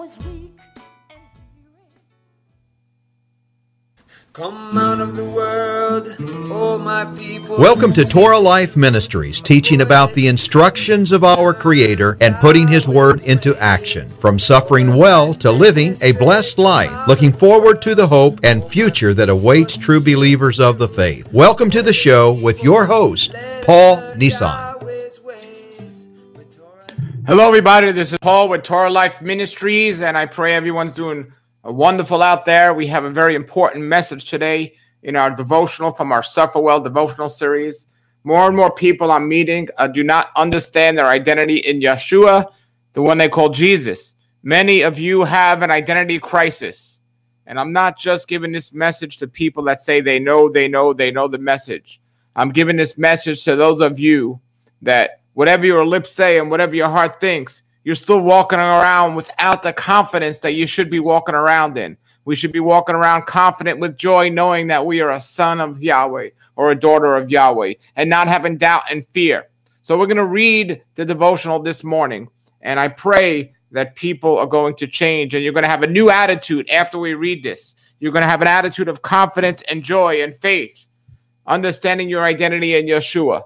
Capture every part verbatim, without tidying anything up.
was weak and weary. Come out of the world, oh my people. Welcome to Torah Life Ministries, teaching about the instructions of our Creator and putting His Word into action. From suffering well to living a blessed life, looking forward to the hope and future that awaits true believers of the faith. Welcome to the show with your host, Paul Nissan. Hello, everybody. This is Paul with Torah Life Ministries, and I pray everyone's doing wonderful out there. We have a very important message today in our devotional from our Suffer Well devotional series. More and more people I'm meeting uh, do not understand their identity in Yeshua, the one they call Jesus. Many of you have an identity crisis, and I'm not just giving this message to people that say they know, they know, they know the message. I'm giving this message to those of you that whatever your lips say and whatever your heart thinks, you're still walking around without the confidence that you should be walking around in. We should be walking around confident with joy, knowing that we are a son of Yahweh or a daughter of Yahweh, and not having doubt and fear. So we're going to read the devotional this morning, and I pray that people are going to change, and you're going to have a new attitude after we read this. You're going to have an attitude of confidence and joy and faith, understanding your identity in Yeshua.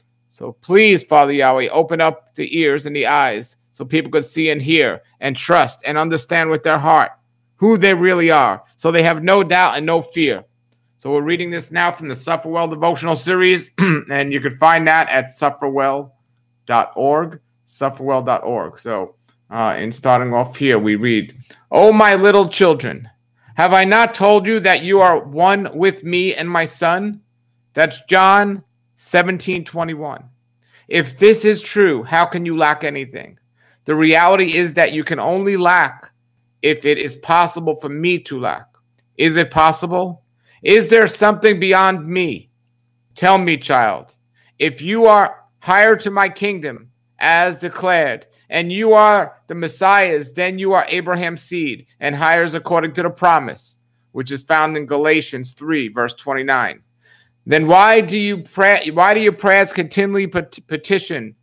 So please, Father Yahweh, open up the ears and the eyes so people could see and hear and trust and understand with their heart who they really are, so they have no doubt and no fear. So we're reading this now from the Suffer Well devotional series, and you can find that at suffer well dot org, suffer well dot org. So uh, in starting off here, we read, "Oh, my little children, have I not told you that you are one with me and my Son?" That's John seventeen twenty-one. If this is true, how can you lack anything? The reality is that you can only lack if it is possible for me to lack. Is it possible? Is there something beyond me? Tell me, child. If you are hired to my kingdom, as declared, and you are the Messiah's, then you are Abraham's seed and hires according to the promise, which is found in Galatians three, verse twenty-nine. Then why do you pray? Why do your prayers continually pet- petition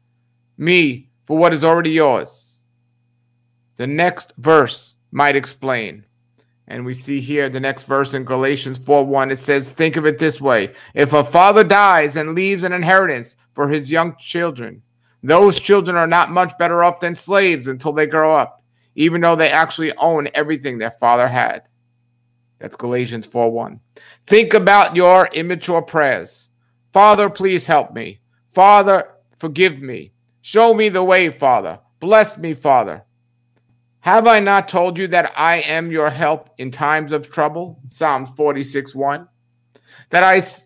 me for what is already yours? The next verse might explain. And we see here the next verse in Galatians four one. It says, think of it this way. If a father dies and leaves an inheritance for his young children, those children are not much better off than slaves until they grow up, even though they actually own everything their father had. That's Galatians four one. Think about your immature prayers. Father, please help me. Father, forgive me. Show me the way, Father. Bless me, Father. Have I not told you that I am your help in times of trouble? Psalms forty-six one. That I s-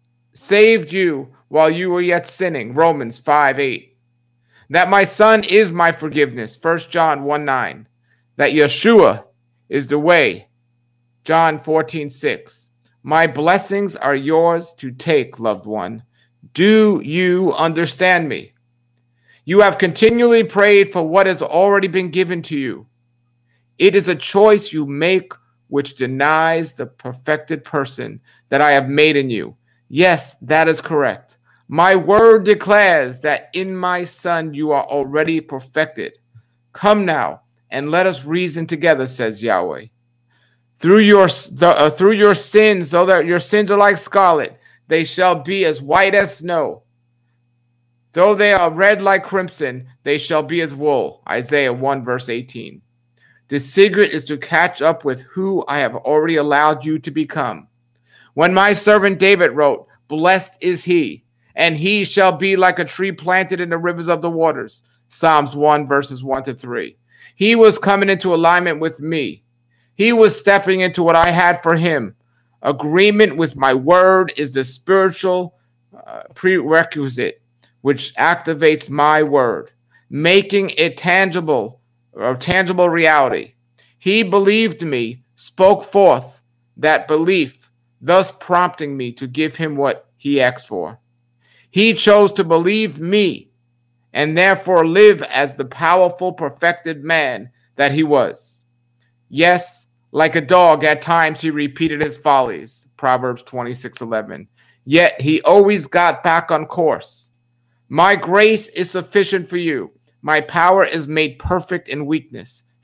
saved you while you were yet sinning? Romans five eight. That my Son is my forgiveness? First John one nine. That Yeshua is the way? John fourteen six. My blessings are yours to take, loved one. Do you understand me? You have continually prayed for what has already been given to you. It is a choice you make which denies the perfected person that I have made in you. Yes, that is correct. My word declares that in my Son you are already perfected. Come now and let us reason together, says Yahweh. Through your the, uh, through your sins, though that your sins are like scarlet, they shall be as white as snow. Though they are red like crimson, they shall be as wool. Isaiah one, verse eighteen. The secret is to catch up with who I have already allowed you to become. When my servant David wrote, blessed is he, and he shall be like a tree planted in the rivers of the waters. Psalms one, verses one to three. He was coming into alignment with me. He was stepping into what I had for him. Agreement with my word is the spiritual uh, prerequisite which activates my word, making it tangible, a tangible reality. He believed me, spoke forth that belief, thus prompting me to give him what he asked for. He chose to believe me and therefore live as the powerful, perfected man that he was. Yes, like a dog, at times he repeated his follies, Proverbs twenty-six eleven. Yet he always got back on course. My grace is sufficient for you. My power is made perfect in weakness,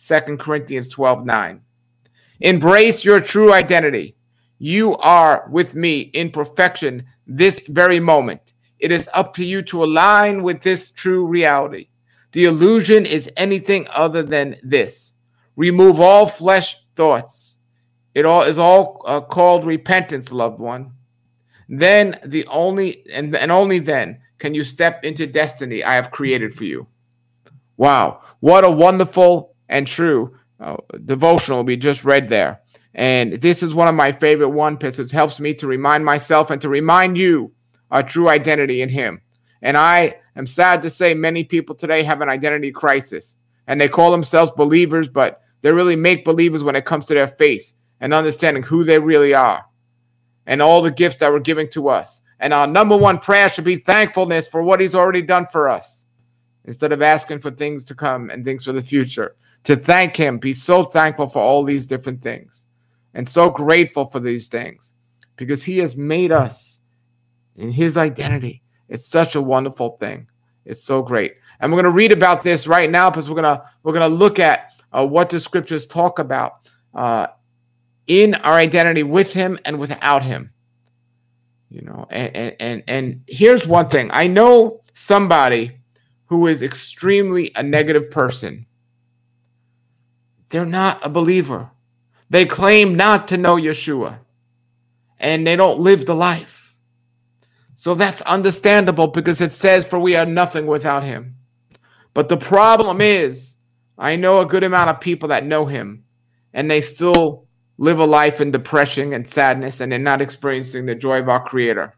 Second Corinthians twelve nine. Embrace your true identity. You are with me in perfection this very moment. It is up to you to align with this true reality. The illusion is anything other than this. Remove all flesh thoughts. It all is all uh, called repentance, loved one. Then the only and, and only then can you step into destiny I have created for you. Wow, what a wonderful and true uh, devotional we just read there. And this is one of my favorite ones because it helps me to remind myself and to remind you our true identity in him. And I am sad to say many people today have an identity crisis. And they call themselves believers, but they're really make-believers when it comes to their faith and understanding who they really are and all the gifts that were given to us. And our number one prayer should be thankfulness for what he's already done for us instead of asking for things to come and things for the future. To thank him, be so thankful for all these different things and so grateful for these things because he has made us in his identity. It's such a wonderful thing. It's so great. And we're going to read about this right now because we're going to we're going to look at uh, what the scriptures talk about uh, in our identity with him and without him. You know, and, and and and here's one thing. I know somebody who is extremely a negative person. They're not a believer. They claim not to know Yeshua, and they don't live the life. So that's understandable because it says, for we are nothing without him. But the problem is, I know a good amount of people that know him, and they still live a life in depression and sadness, and they're not experiencing the joy of our Creator.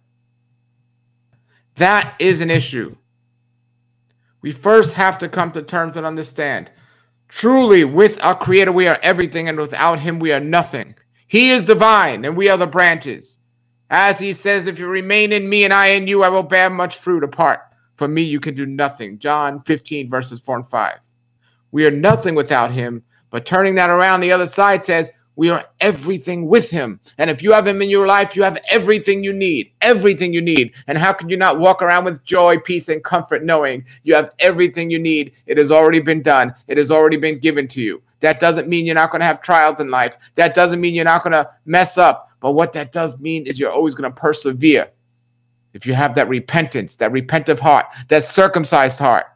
That is an issue. We first have to come to terms and understand. Truly, with our Creator, we are everything, and without him, we are nothing. He is divine, and we are the branches. As he says, if you remain in me and I in you, I will bear much fruit. Apart from me, you can do nothing. John fifteen, verses four and five. We are nothing without him, but turning that around, the other side says, we are everything with him. And if you have him in your life, you have everything you need. Everything you need. And how can you not walk around with joy, peace, and comfort knowing you have everything you need? It has already been done. It has already been given to you. That doesn't mean you're not going to have trials in life. That doesn't mean you're not going to mess up. But what that does mean is you're always going to persevere. If you have that repentance, that repentant heart, that circumcised heart.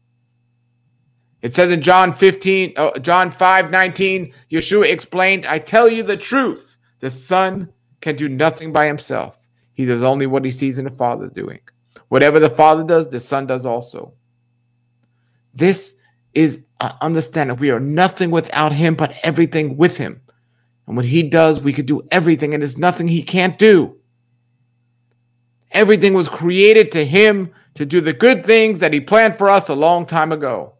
It says in John fifteen, uh, John five nineteen, Yeshua explained, I tell you the truth. The Son can do nothing by himself. He does only what he sees in the Father doing. Whatever the Father does, the Son does also. This is uh, understanding. We are nothing without him, but everything with him. And what he does, we can do everything, and there's nothing he can't do. Everything was created to him to do the good things that he planned for us a long time ago.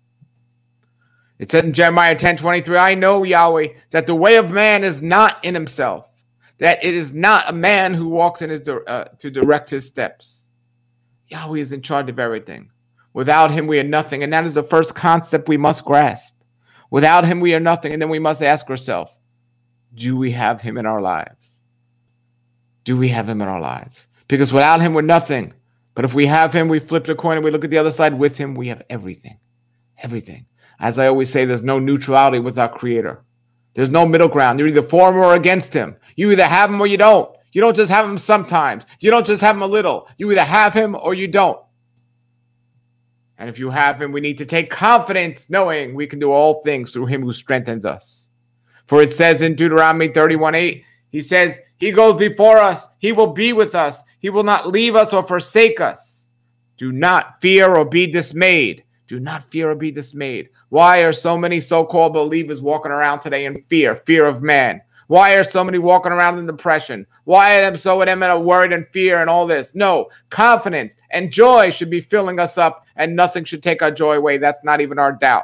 It says in Jeremiah ten twenty-three, I know, Yahweh, that the way of man is not in himself, that it is not a man who walks in his uh, to direct his steps. Yahweh is in charge of everything. Without him, we are nothing. And that is the first concept we must grasp. Without him, we are nothing. And then we must ask ourselves, do we have him in our lives? Do we have him in our lives? Because without him, we're nothing. But if we have him, we flip the coin and we look at the other side. With him, we have everything. Everything. As I always say, there's no neutrality with our Creator. There's no middle ground. You're either for him or against him. You either have him or you don't. You don't just have him sometimes. You don't just have him a little. You either have him or you don't. And if you have him, we need to take confidence knowing we can do all things through him who strengthens us. For it says in Deuteronomy thirty-one eight, he says, he goes before us. He will be with us. He will not leave us or forsake us. Do not fear or be dismayed. Do not fear or be dismayed. Why are so many so-called believers walking around today in fear, fear of man? Why are so many walking around in depression? Why are them so of them in a worried and fear and all this? No, confidence and joy should be filling us up, and nothing should take our joy away. That's not even our doubt.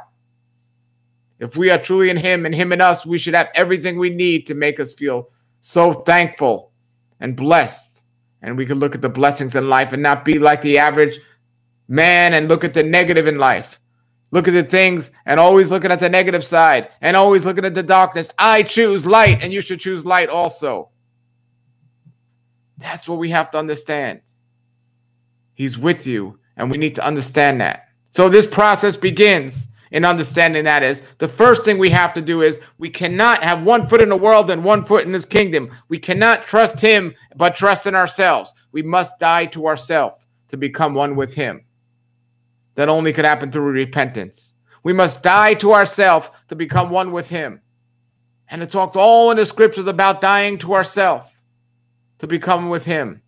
If we are truly in him and him in us, we should have everything we need to make us feel so thankful and blessed. And we can look at the blessings in life and not be like the average man and look at the negative in life. Look at the things and always looking at the negative side and always looking at the darkness. I choose light, and you should choose light also. That's what we have to understand. He's with you, and we need to understand that. So this process begins, in understanding that is the first thing we have to do is we cannot have one foot in the world and one foot in his kingdom. We cannot trust him, but trust in ourselves. We must die to ourselves to become one with him. That only could happen through repentance. We must die to ourselves to become one with him. And it talks all in the scriptures about dying to ourselves to become with him.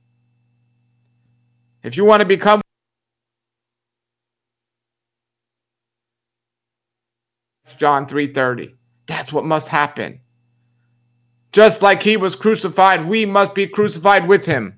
If you want to become John three thirty, that's what must happen. Just like he was crucified, we must be crucified with him.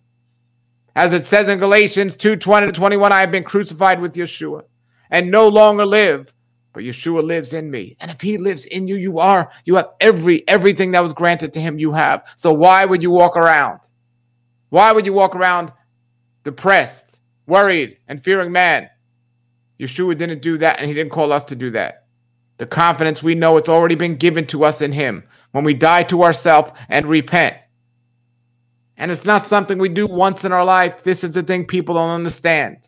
As it says in Galatians two twenty to twenty-one, I have been crucified with Yeshua and no longer live, but Yeshua lives in me. And if he lives in you, you are, you have every, everything that was granted to him, you have. So why would you walk around? Why would you walk around depressed, worried, and fearing man? Yeshua didn't do that, and he didn't call us to do that. The confidence we know it's already been given to us in him when we die to ourselves and repent. And it's not something we do once in our life. This is the thing people don't understand.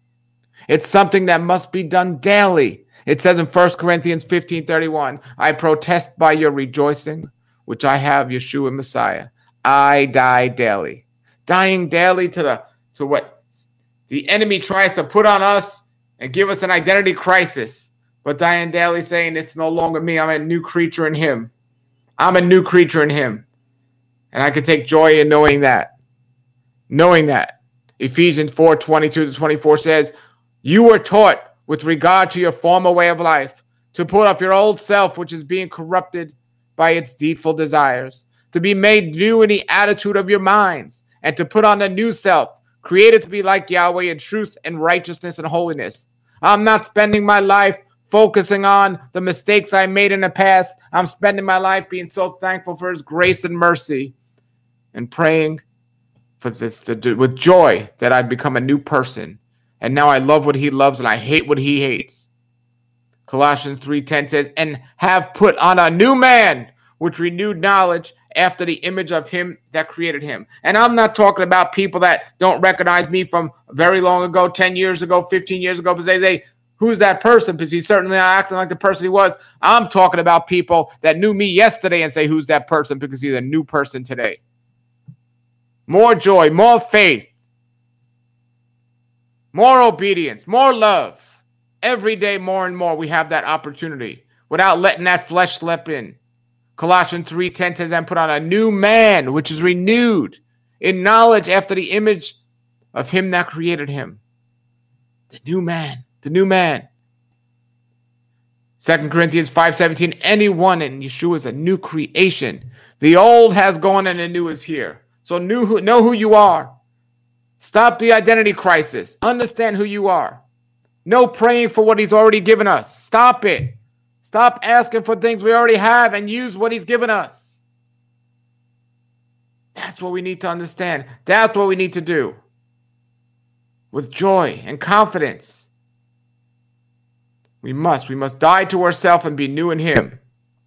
It's something that must be done daily. It says in First Corinthians fifteen thirty-one, I protest by your rejoicing, which I have, Yeshua Messiah. I die daily. Dying daily to the to what the enemy tries to put on us and give us an identity crisis. But dying daily saying, it's no longer me. I'm a new creature in him. I'm a new creature in him. And I can take joy in knowing that. Knowing that. Ephesians four twenty-two to twenty-four says, you were taught with regard to your former way of life to put off your old self, which is being corrupted by its deceitful desires, to be made new in the attitude of your minds, and to put on a new self, created to be like Yahweh in truth and righteousness and holiness. I'm not spending my life focusing on the mistakes I made in the past. I'm spending my life being so thankful for his grace and mercy and praying for this to, with joy that I become a new person. And now I love what he loves and I hate what he hates. Colossians three ten says, and have put on a new man with renewed knowledge after the image of him that created him. And I'm not talking about people that don't recognize me from very long ago, ten years ago, fifteen years ago, because they say, who's that person? Because he's certainly not acting like the person he was. I'm talking about people that knew me yesterday and say, who's that person? Because he's a new person today. More joy, more faith, more obedience, more love. Every day, more and more, we have that opportunity without letting that flesh slip in. Colossians three ten says, and put on a new man, which is renewed in knowledge after the image of him that created him. The new man, the new man. Second Corinthians five seventeen, anyone in Yeshua is a new creation. The old has gone and the new is here. So new, know who you are. Stop the identity crisis. Understand who you are. No praying for what he's already given us. Stop it. Stop asking for things we already have and use what he's given us. That's what we need to understand. That's what we need to do. With joy and confidence. We must. We must die to ourselves and be new in him.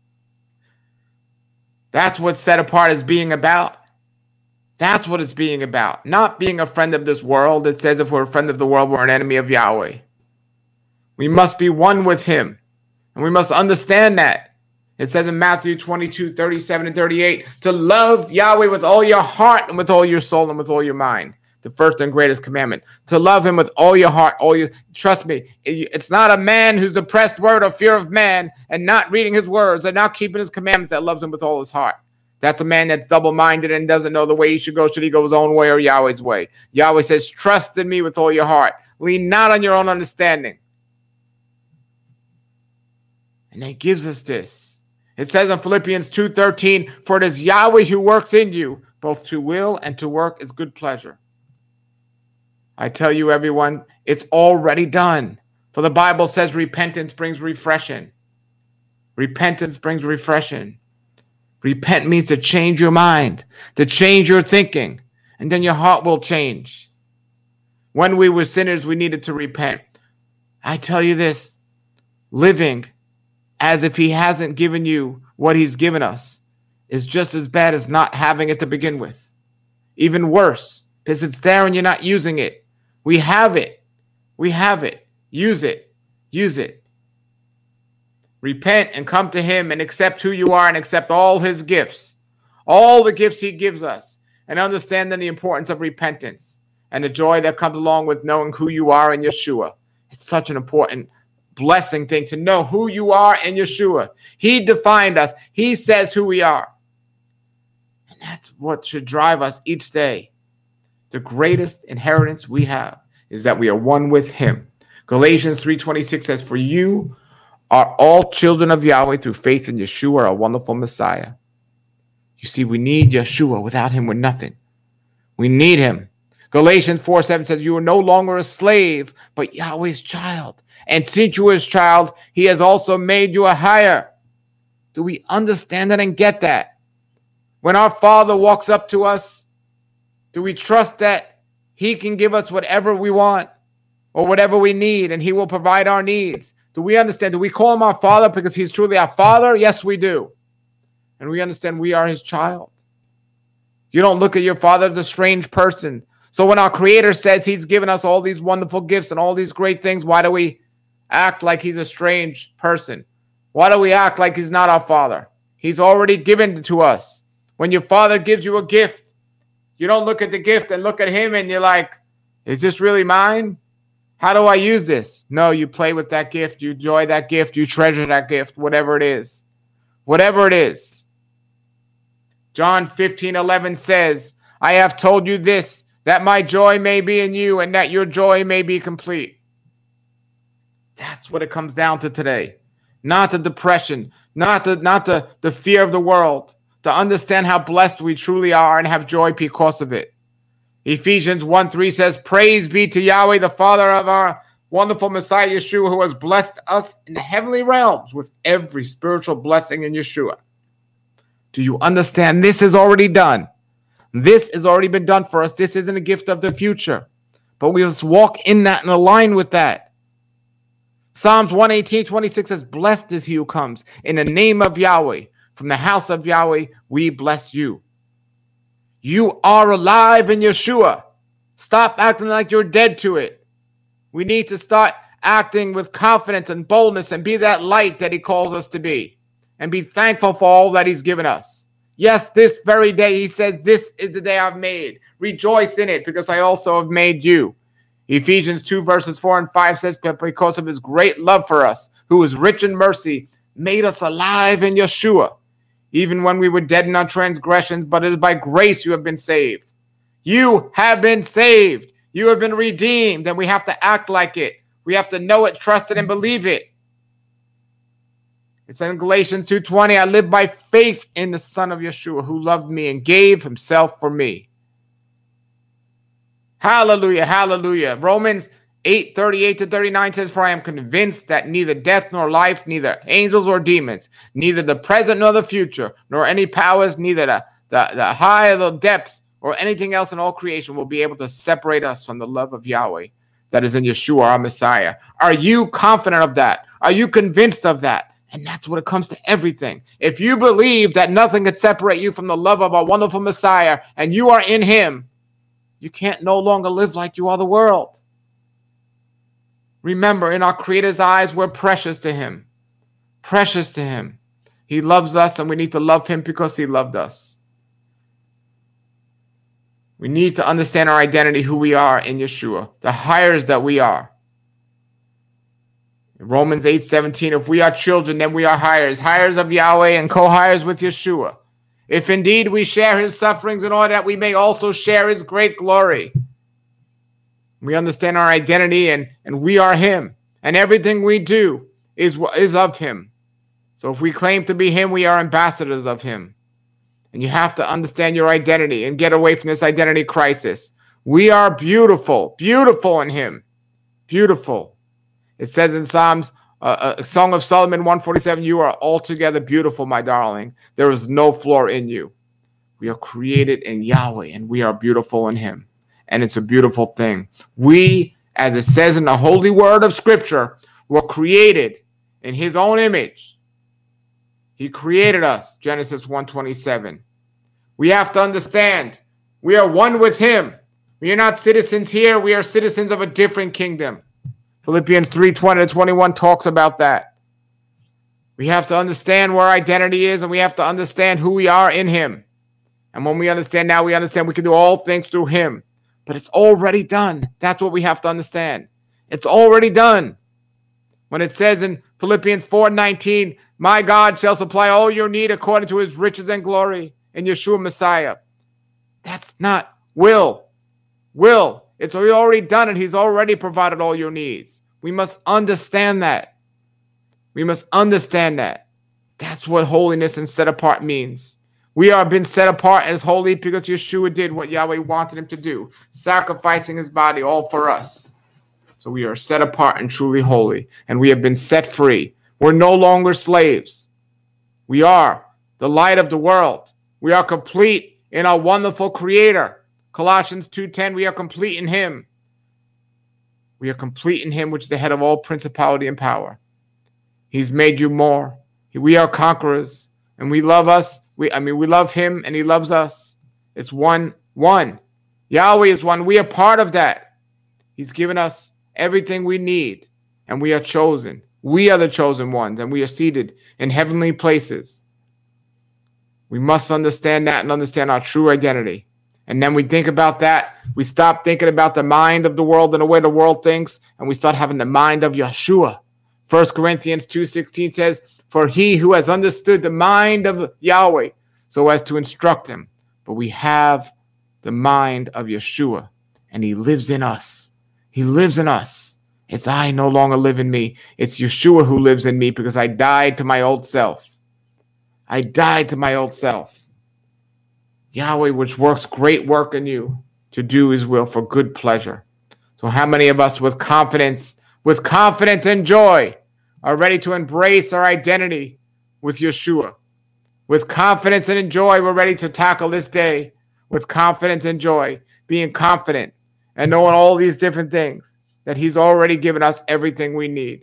That's what's set apart as being about. That's what it's being about. Not being a friend of this world. It says if we're a friend of the world, we're an enemy of Yahweh. We must be one with him. And we must understand that. It says in Matthew twenty-two, thirty-seven and thirty-eight, to love Yahweh with all your heart and with all your soul and with all your mind. The first and greatest commandment. To love him with all your heart, all your... Trust me, it's not a man who's depressed, worried, or fear of man and not reading his words and not keeping his commandments that loves him with all his heart. That's a man that's double-minded and doesn't know the way he should go. Should he go his own way or Yahweh's way? Yahweh says, trust in me with all your heart. Lean not on your own understanding. And he gives us this. It says in Philippians two thirteen, for it is Yahweh who works in you, both to will and to work is good pleasure. I tell you, everyone, it's already done. For the Bible says repentance brings refreshing. Repentance brings refreshing. Repent means to change your mind, to change your thinking, and then your heart will change. When we were sinners, we needed to repent. I tell you this, living as if he hasn't given you what he's given us is just as bad as not having it to begin with. Even worse, because it's there and you're not using it. We have it. We have it. Use it. Use it. Repent and come to him and accept who you are and accept all his gifts, all the gifts he gives us, and understand then the importance of repentance and the joy that comes along with knowing who you are in Yeshua. It's such an important blessing thing to know who you are in Yeshua. He defined us. He says who we are. And that's what should drive us each day. The greatest inheritance we have is that we are one with him. Galatians three twenty-six says, for you are all children of Yahweh through faith in Yeshua, our wonderful Messiah. You see, we need Yeshua. Without him, we're nothing. We need him. Galatians four seven says, you are no longer a slave, but Yahweh's child. And since you are his child, he has also made you a hire. Do we understand that and get that? When our Father walks up to us, do we trust that he can give us whatever we want or whatever we need, and he will provide our needs? Do we understand? Do we call him our Father because he's truly our Father? Yes, we do. And we understand we are his child. You don't look at your father as a strange person. So when our Creator says he's given us all these wonderful gifts and all these great things, why do we act like he's a strange person? Why do we act like he's not our Father? He's already given it to us. When your Father gives you a gift, you don't look at the gift and look at him and you're like, is this really mine? How do I use this? No, you play with that gift. You enjoy that gift. You treasure that gift, whatever it is. Whatever it is. John fifteen eleven says, I have told you this, that my joy may be in you and that your joy may be complete. That's what it comes down to today. Not the depression, not the, not the, the fear of the world. To understand how blessed we truly are and have joy because of it. Ephesians one three says, praise be to Yahweh, the Father of our wonderful Messiah Yeshua, who has blessed us in the heavenly realms with every spiritual blessing in Yeshua. Do you understand? This is already done. This has already been done for us. This isn't a gift of the future. But we must walk in that and align with that. Psalms one eighteen twenty-six says, blessed is he who comes in the name of Yahweh. From the house of Yahweh, we bless you. You are alive in Yeshua. Stop acting like you're dead to it. We need to start acting with confidence and boldness and be that light that he calls us to be. And be thankful for all that he's given us. Yes, this very day, he says, this is the day I've made. Rejoice in it because I also have made you. Ephesians two verses four and five says, because of his great love for us, who is rich in mercy, made us alive in Yeshua. Even when we were dead in our transgressions, but it is by grace you have been saved. You have been saved. You have been redeemed, and we have to act like it. We have to know it, trust it, and believe it. It's in Galatians two twenty, I live by faith in the Son of Yeshua, who loved me and gave himself for me. Hallelujah, hallelujah. Romans eight thirty-eight to thirty-nine says, for I am convinced that neither death nor life, neither angels or demons, neither the present nor the future, nor any powers, neither the, the, the high or the depths, or anything else in all creation will be able to separate us from the love of Yahweh that is in Yeshua, our Messiah. Are you confident of that? Are you convinced of that? And that's what it comes to everything. If you believe that nothing can separate you from the love of our wonderful Messiah, and you are in him, you can't no longer live like you are the world. Remember, in our Creator's eyes, we're precious to him. Precious to him. He loves us, and we need to love him because he loved us. We need to understand our identity, who we are in Yeshua, the hires that we are. In Romans eight seventeen, if we are children, then we are hires, hires of Yahweh and co-hires with Yeshua. If indeed we share his sufferings in order that we may also share his great glory. We understand our identity, and, and we are him. And everything we do is, is of him. So if we claim to be him, we are ambassadors of him. And you have to understand your identity and get away from this identity crisis. We are beautiful, beautiful in him. Beautiful. It says in Psalms, uh, uh, Song of Solomon one forty-seven, you are altogether beautiful, my darling. There is no flaw in you. We are created in Yahweh, and we are beautiful in him. And it's a beautiful thing. We, as it says in the holy word of Scripture, were created in his own image. He created us, Genesis one twenty-seven. We have to understand, we are one with him. We are not citizens here. We are citizens of a different kingdom. Philippians three twenty to twenty-one talks about that. We have to understand where our identity is, and we have to understand who we are in him. And when we understand now, we understand we can do all things through him. But it's already done. That's what we have to understand. It's already done. When it says in Philippians four nineteen, my God shall supply all your need according to his riches and glory in Yeshua Messiah. That's not will. Will. It's already done, and he's already provided all your needs. We must understand that. We must understand that. That's what holiness and set apart means. We are been set apart as holy because Yeshua did what Yahweh wanted him to do, sacrificing his body all for us. So we are set apart and truly holy, and we have been set free. We're no longer slaves. We are the light of the world. We are complete in our wonderful Creator. Colossians two ten, we are complete in him. We are complete in him, which is the head of all principality and power. He's made you more. We are conquerors, and we love us. We, I mean, we love him, and he loves us. It's one, one. Yahweh is one. We are part of that. He's given us everything we need, and we are chosen. We are the chosen ones, and we are seated in heavenly places. We must understand that and understand our true identity. And then we think about that. We stop thinking about the mind of the world and the way the world thinks, and we start having the mind of Yeshua. First Corinthians two sixteen says, for he who has understood the mind of Yahweh so as to instruct him. But we have the mind of Yeshua, and he lives in us. He lives in us. It's I no longer live in me. It's Yeshua who lives in me because I died to my old self. I died to my old self. Yahweh, which works great work in you to do his will for good pleasure. So how many of us with confidence, with confidence and joy, are ready to embrace our identity with Yeshua? With confidence and joy, we're ready to tackle this day with confidence and joy, being confident and knowing all these different things, that he's already given us everything we need.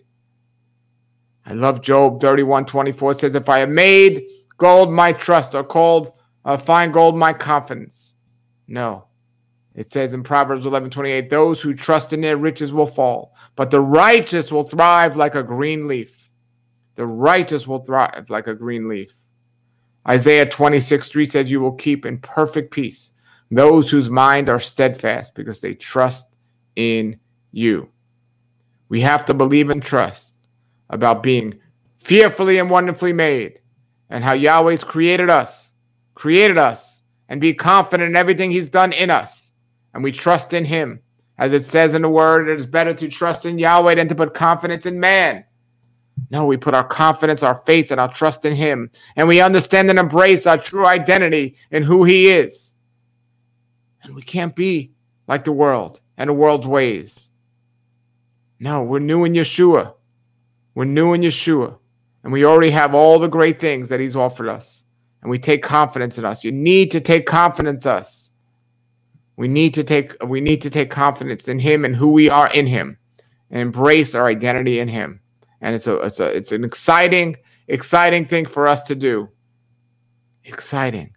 I love Job thirty-one twenty-four. It says, if I have made gold my trust, or called uh, fine gold my confidence. No. It says in Proverbs eleven twenty-eight, those who trust in their riches will fall, but the righteous will thrive like a green leaf. The righteous will thrive like a green leaf. Isaiah twenty-six three says, you will keep in perfect peace those whose mind are steadfast because they trust in you. We have to believe and trust about being fearfully and wonderfully made, and how Yahweh's created us, created us, and be confident in everything he's done in us. And we trust in him. As it says in the word, it is better to trust in Yahweh than to put confidence in man. No, we put our confidence, our faith, and our trust in him. And we understand and embrace our true identity in who he is. And we can't be like the world and the world's ways. No, we're new in Yeshua. We're new in Yeshua. And we already have all the great things that he's offered us. And we take confidence in us. You need to take confidence in us. We need to take we need to take confidence in him and who we are in him, and embrace our identity in him. And it's a it's a it's an exciting, exciting thing for us to do. Exciting.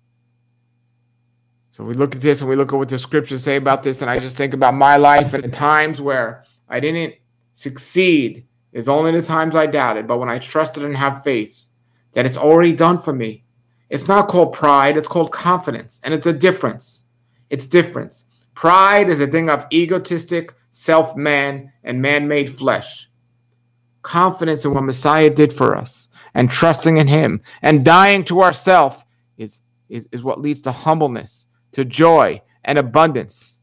So we look at this and we look at what the scriptures say about this, and I just think about my life and the times where I didn't succeed is only the times I doubted, but when I trusted and have faith that it's already done for me. It's not called pride, it's called confidence, and it's a difference. It's difference. Pride is a thing of egotistic self-man and man-made flesh. Confidence in what Messiah did for us and trusting in him and dying to ourselves is, is, is what leads to humbleness, to joy and abundance.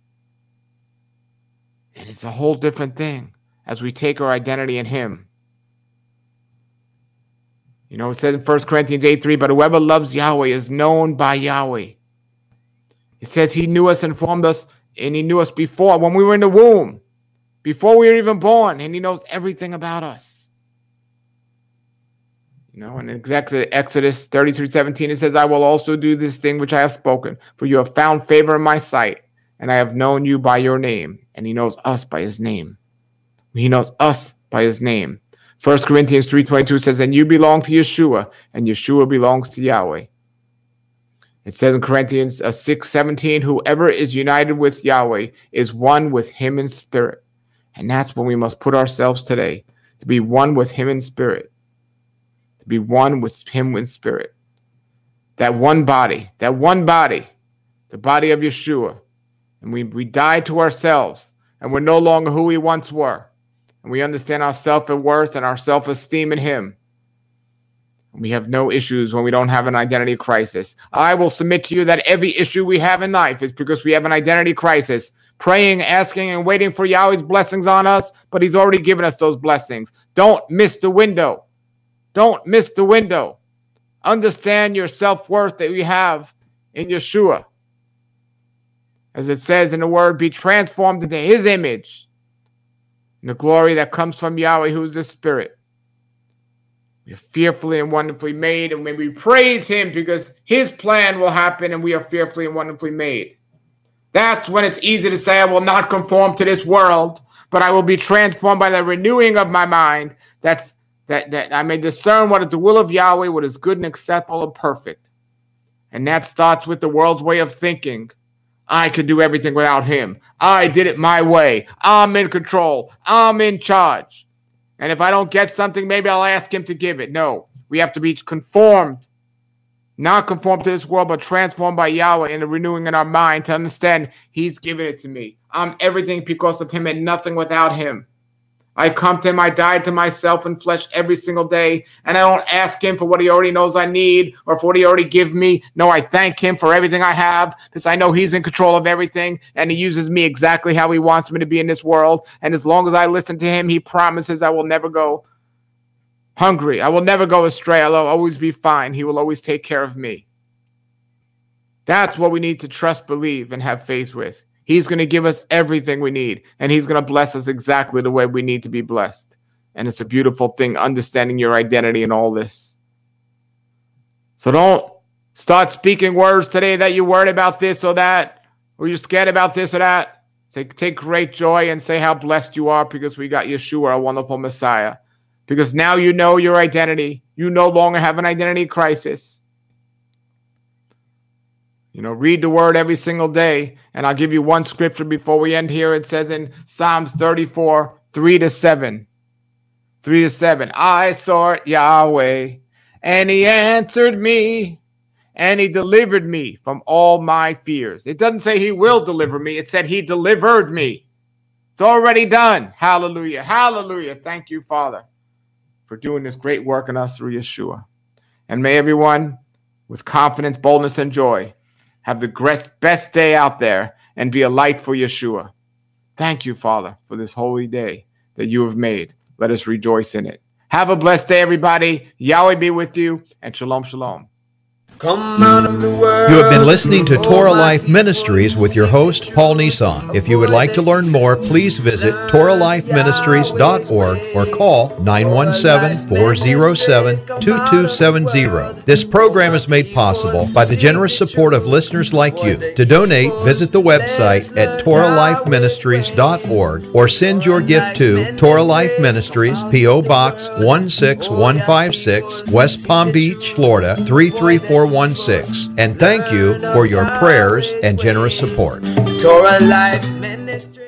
And it's a whole different thing as we take our identity in him. You know, it says in First Corinthians eight three, but whoever loves Yahweh is known by Yahweh. It says he knew us and formed us, and he knew us before, when we were in the womb, before we were even born, and he knows everything about us. You know, in Exodus thirty-three seventeen, it says, I will also do this thing which I have spoken, for you have found favor in my sight, and I have known you by your name. And he knows us by his name. He knows us by his name. First Corinthians three twenty-two says, and you belong to Yeshua, and Yeshua belongs to Yahweh. It says in Corinthians uh, six seventeen, whoever is united with Yahweh is one with him in spirit. And that's when we must put ourselves today, to be one with him in spirit. to be one with him in spirit. That one body, that one body, the body of Yeshua. And we, we die to ourselves, and we're no longer who we once were. And we understand our self-worth and our self-esteem in him. We have no issues when we don't have an identity crisis. I will submit to you that every issue we have in life is because we have an identity crisis. Praying, asking, and waiting for Yahweh's blessings on us, but he's already given us those blessings. Don't miss the window. Don't miss the window. Understand your self-worth that you have in Yeshua. As it says in the word, be transformed into his image. And the glory that comes from Yahweh, who is the Spirit. We are fearfully and wonderfully made, and when we praise him because his plan will happen and we are fearfully and wonderfully made. That's when it's easy to say, I will not conform to this world, but I will be transformed by the renewing of my mind. That's that, that I may discern what is the will of Yahweh, what is good and acceptable and perfect. And that starts with the world's way of thinking. I could do everything without him. I did it my way. I'm in control. I'm in charge. And if I don't get something, maybe I'll ask him to give it. No, we have to be conformed. Not conformed to this world, but transformed by Yahweh in the renewing in our mind to understand he's given it to me. I'm everything because of him and nothing without him. I come to him, I die to myself in flesh every single day, and I don't ask him for what he already knows I need or for what he already gives me. No, I thank him for everything I have because I know he's in control of everything, and he uses me exactly how he wants me to be in this world. And as long as I listen to him, he promises I will never go hungry. I will never go astray. I'll always be fine. He will always take care of me. That's what we need to trust, believe, and have faith with. He's going to give us everything we need, and he's going to bless us exactly the way we need to be blessed. And it's a beautiful thing, understanding your identity in all this. So don't start speaking words today that you're worried about this or that, or you're scared about this or that. Take, take great joy and say how blessed you are because we got Yeshua, our wonderful Messiah. Because now you know your identity. You no longer have an identity crisis. You know, read the word every single day. And I'll give you one scripture before we end here. It says in Psalms thirty-four, three to seven. three to seven. I sought Yahweh, and he answered me, and he delivered me from all my fears. It doesn't say he will deliver me. It said he delivered me. It's already done. Hallelujah. Hallelujah. Thank you, Father, for doing this great work in us through Yeshua. And may everyone, with confidence, boldness, and joy, have the best day out there and be a light for Yeshua. Thank you, Father, for this holy day that you have made. Let us rejoice in it. Have a blessed day, everybody. Yahweh be with you, and shalom, shalom. Come out of the world. You have been listening to Torah Life Ministries with your host, Paul Nissan. If you would like to learn more, please visit torah life ministries dot org or call nine one seven, four oh seven, two two seven zero. This program is made possible by the generous support of listeners like you. To donate, visit the website at torah life ministries dot org or send your gift to Torah Life Ministries, P O Box one six one five six, West Palm Beach, Florida three three four one six. And thank you for your prayers and generous support. Torah Life Ministry.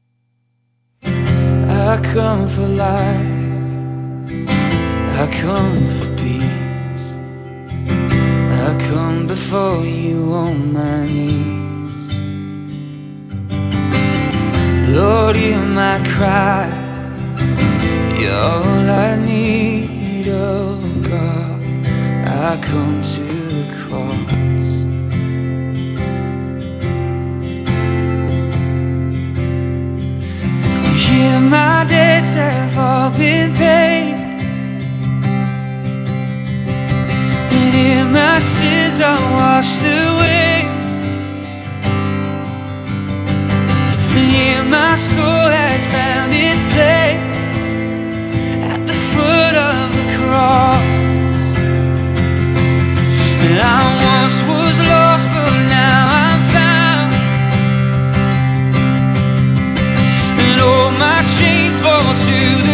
I come for life, I come for peace, I come before you on my knees. Lord, hear my cry, you're all I need, oh God. I come to the cross. Here my debts have all been paid, and here my sins are washed away, and here my soul has found its place at the foot of the cross. And I once was lost, but now I'm found, and all my chains fall to the